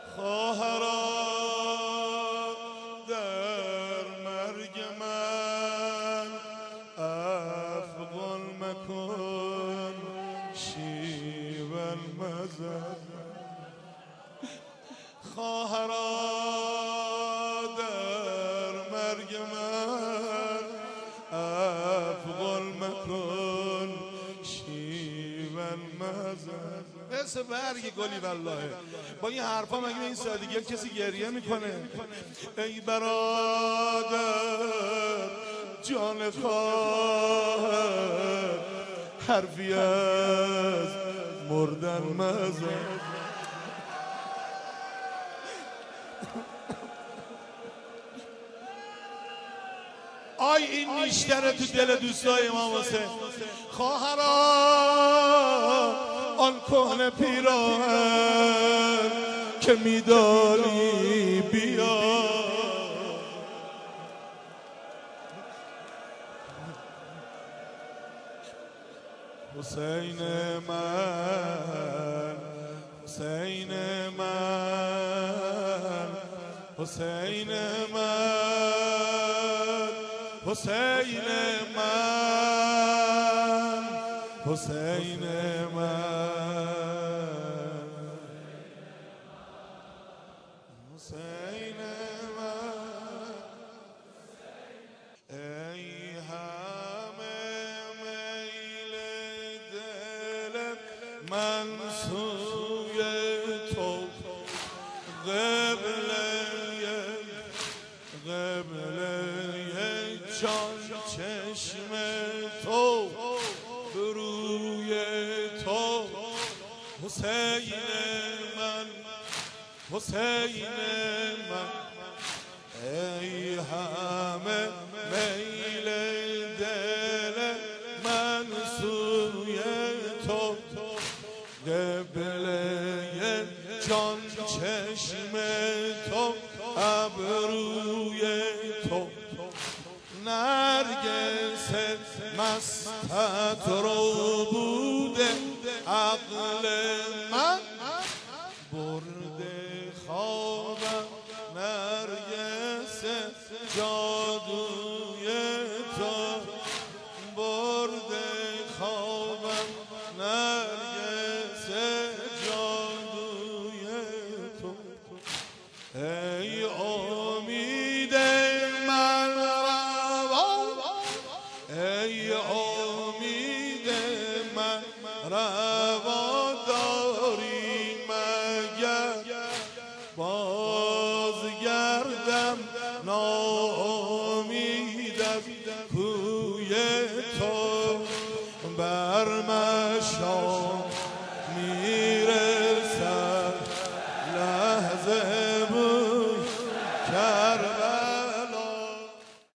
خواهرا در مرگ من افغان مکن شیو المزد. خواهرا در مرگ من افغان مکن شیو المزد. مثل برگ گلی والله. با این حرفا مگه به این سادگی ها کسی گریه میکنه؟ ای برادر جان خواهر حرفی از مردن مزد. آی این نیشتره تو دل دوستای امام حسین. خواهران آن کهنه پیراهن که میدانی بیا. حسین من حسین من حسین من حسین من حسین من حسین من. ای همه میل دل من سوی تو قبله جان چشم تو بروی تو. حسین من حسین من. ای همه میل دل من سوی تو قبله جان چشم تو ابروی تو. نرگس مستت رو بوده عقل من برده خوابم نرگس جادوی تو برده خوابم نرگس جادوی تو. ای امید من ای امید من روا داری مگر بازگردم ناامید از کوی تو. بر مشامی